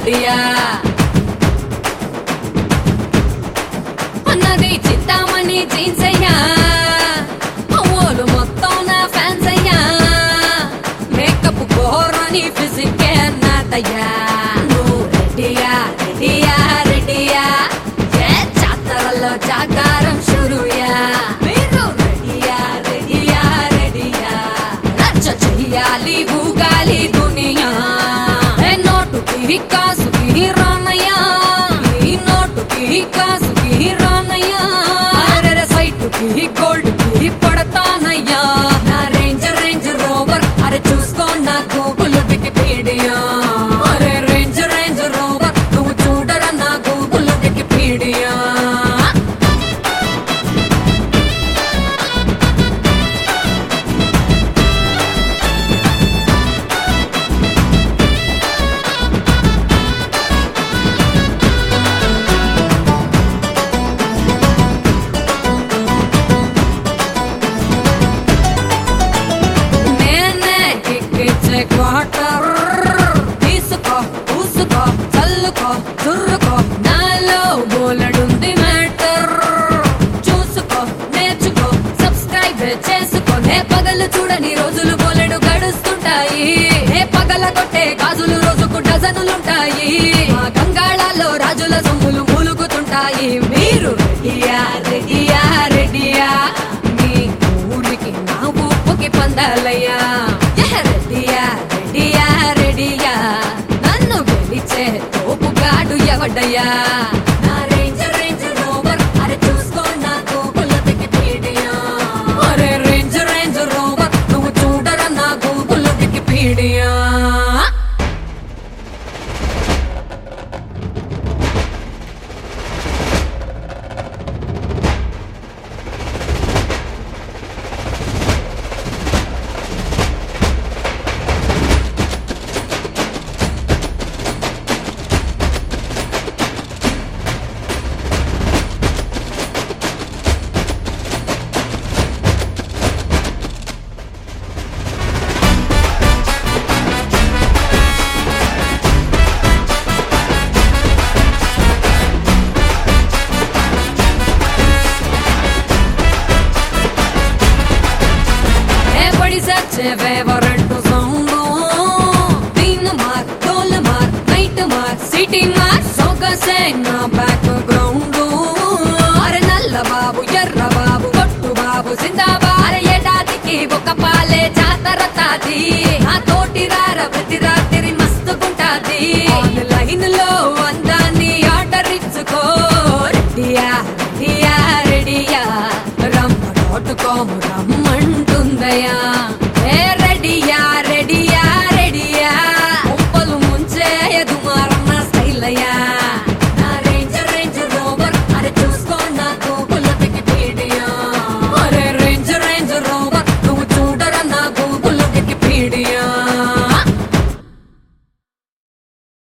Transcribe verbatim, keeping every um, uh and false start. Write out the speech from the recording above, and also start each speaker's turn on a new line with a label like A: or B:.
A: రెడ్డియా అన్నది చిత్తామణి జీన్స్ అయ్యా ఓలు మొత్తం నా ఫ్యాన్స్ అయ్యా మేకప్ కోరని ఫిజికే నాదయ్యా నువ్వు రెడ్డియా రెడ్డియా రెడ్డియా ఏ జాతరలో జాగారం షురుయా మీరు రెడ్డియా రెడ్డియా రెడ్డియా రచ్చ చెయ్యాలి ఊగాలి దునియా ఏ నోటుకి కాసుకి రానయ్యా ఈ నోటుకి కాసుకి రానయ్యా అరే సైటుకి గోల్డ్ కి పడతానయ్యా నా రేంజ్ రేంజ్ రోవర్ అరే చూసుకో నా గూగుల్ వికీపీడియా అరే రేంజ్ రేంజ్ రోవర్ నువ్వు చూడరా నా గూగుల్ వికీపీడియా నేనే కిక్కిచ్చే క్వార్టర్ తీసుకో పూసుకో చల్లుకో చుర్రుకో నాలో బోలెడుంది మ్యాటర్ చూసుకో నేర్చుకో సబ్స్క్రైబ్ చేసుకో నే పగలు చూడని రోజులు బోలెడు గడుస్తుంటాయి నే పగల కొట్టే గాజులు రోజుకు డజనులుంటాయి మా గంగాళాల్లో రాజుల సొమ్ములు మూలుగుతుంటాయి మీరు రెడ్డియా రెడ్డియా రెడ్డియా మీ ఊరికి నా ఊపుకి పందాలయ్యా యహ రెడ్డియా రెడ్డియా రెడ్డియా నన్ను గెలిచే తోపుగాడు ఎవడయ్యా నా రేంజ్ రేంజ్ రోవర్ అరే చూసుకో నా గూగుల్ వికీపీడియా అరే రేంజ్ రేంజ్ రోవర్ నువ్వు చూడరా నా గూగుల్ వికీపీడియా ఫేవరెట్ సౌండ్ తీన్ మార్ డోల్ మార్ నైట్ మార్ సిటీ మార్ సొగసే నా బ్యాక్ గ్రౌండ్ అరే నల్ల బాబు ఎర్ర బాబు కొట్టు బాబు సిందాబాద్ అరే ఏడాదికి ఒక పాలే జాతర తాది నా తోటి రార ప్రతి రాత్రి మస్తుగుంటాది లైన్ లో అందాన్ని ఆర్డర్ ఇచ్చుకో రెడ్డియా రెడ్డియా రెడ్డియా రమ్మ డాట్ కామ్ రమ్మంటుందయా